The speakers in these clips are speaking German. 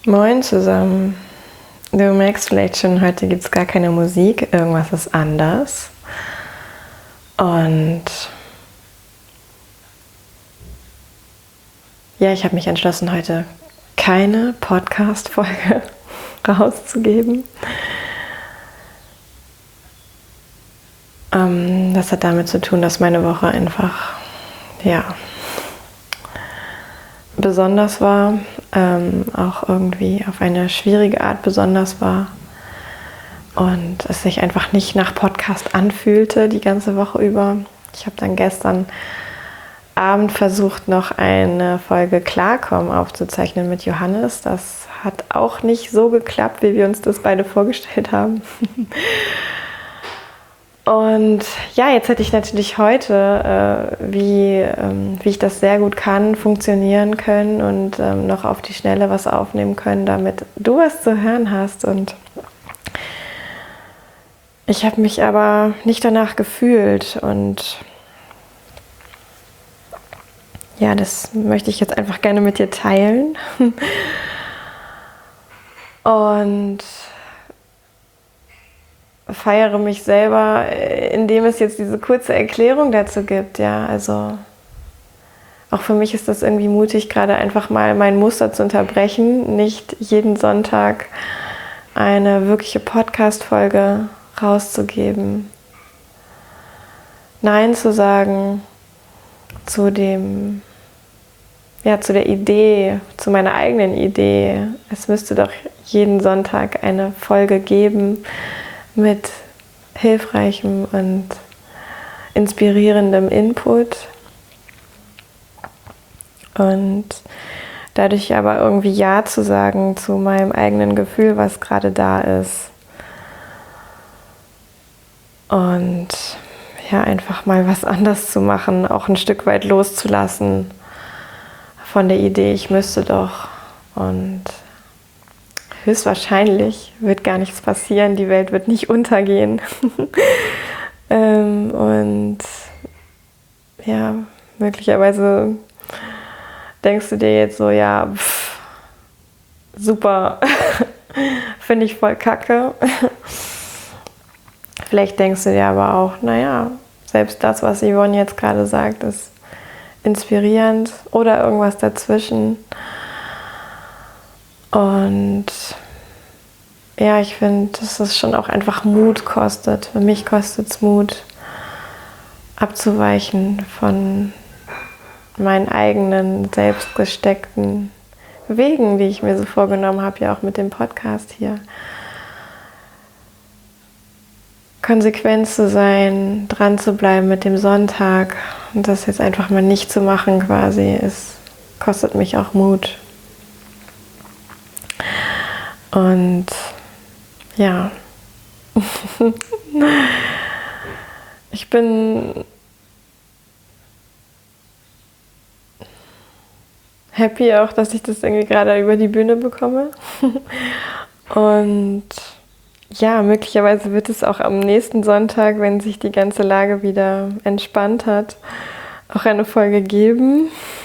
Moin zusammen. Du merkst vielleicht schon, heute gibt es gar keine Musik, irgendwas ist anders. Und ja, ich habe mich entschlossen, heute keine Podcast-Folge rauszugeben. Das hat damit zu tun, dass meine Woche einfach, besonders war, auch irgendwie auf eine schwierige Art besonders war und es sich einfach nicht nach Podcast anfühlte die ganze Woche über. Ich habe dann gestern Abend versucht, noch eine Folge Klarkommen aufzuzeichnen mit Johannes. Das hat auch nicht so geklappt, wie wir uns das beide vorgestellt haben. Und ja, jetzt hätte ich natürlich heute, wie ich das sehr gut kann, funktionieren können und noch auf die Schnelle was aufnehmen können, damit du was zu hören hast. Und ich habe mich aber nicht danach gefühlt. Und ja, das möchte ich jetzt einfach gerne mit dir teilen. Und feiere mich selber, indem es jetzt diese kurze Erklärung dazu gibt. Ja, also auch für mich ist das irgendwie mutig, gerade einfach mal mein Muster zu unterbrechen, nicht jeden Sonntag eine wirkliche Podcast-Folge rauszugeben. Nein zu sagen zu der Idee, zu meiner eigenen Idee. Es müsste doch jeden Sonntag eine Folge geben mit hilfreichem und inspirierendem Input und dadurch aber irgendwie Ja zu sagen zu meinem eigenen Gefühl, was gerade da ist. Und ja, einfach mal was anders zu machen, auch ein Stück weit loszulassen von der Idee, ich müsste doch. Und höchstwahrscheinlich wird gar nichts passieren, die Welt wird nicht untergehen. Und ja, möglicherweise denkst du dir jetzt so, ja, super, finde ich voll kacke. Vielleicht denkst du dir aber auch, naja, selbst das, was Yvonne jetzt gerade sagt, ist inspirierend oder irgendwas dazwischen. Und ja, ich finde, dass es schon auch einfach Mut kostet. Für mich kostet es Mut, abzuweichen von meinen eigenen, selbst gesteckten Wegen, die ich mir so vorgenommen habe, ja auch mit dem Podcast hier. Konsequent zu sein, dran zu bleiben mit dem Sonntag und das jetzt einfach mal nicht zu machen quasi, kostet mich auch Mut. Und ja, ich bin happy auch, dass ich das irgendwie gerade über die Bühne bekomme. Und ja, möglicherweise wird es auch am nächsten Sonntag, wenn sich die ganze Lage wieder entspannt hat, auch eine Folge geben.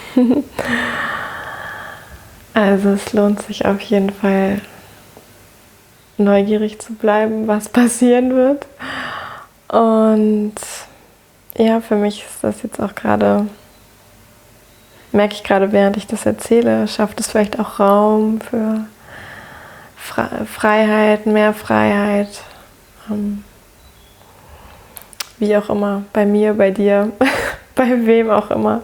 Also es lohnt sich auf jeden Fall, neugierig zu bleiben, was passieren wird. Und ja, für mich ist das jetzt auch gerade, merke ich gerade, während ich das erzähle, schafft es vielleicht auch Raum für Freiheit, mehr Freiheit. Wie auch immer, bei mir, bei dir, bei wem auch immer.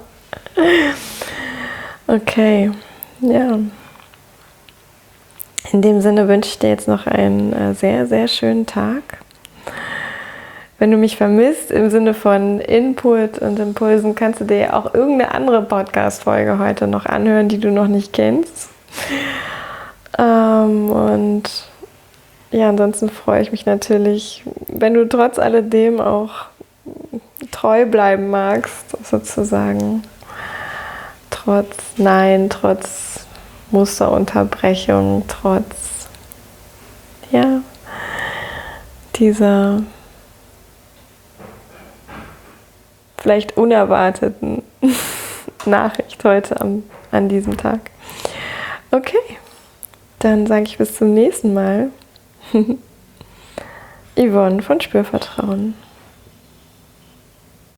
Okay, ja. In dem Sinne wünsche ich dir jetzt noch einen sehr, sehr schönen Tag. Wenn du mich vermisst im Sinne von Input und Impulsen, kannst du dir auch irgendeine andere Podcast-Folge heute noch anhören, die du noch nicht kennst. Und ja, ansonsten freue ich mich natürlich, wenn du trotz alledem auch treu bleiben magst, sozusagen. Trotz Musterunterbrechung, trotz dieser vielleicht unerwarteten Nachricht heute an diesem Tag. Okay, Dann sage ich bis zum nächsten Mal. Yvonne von Spürvertrauen.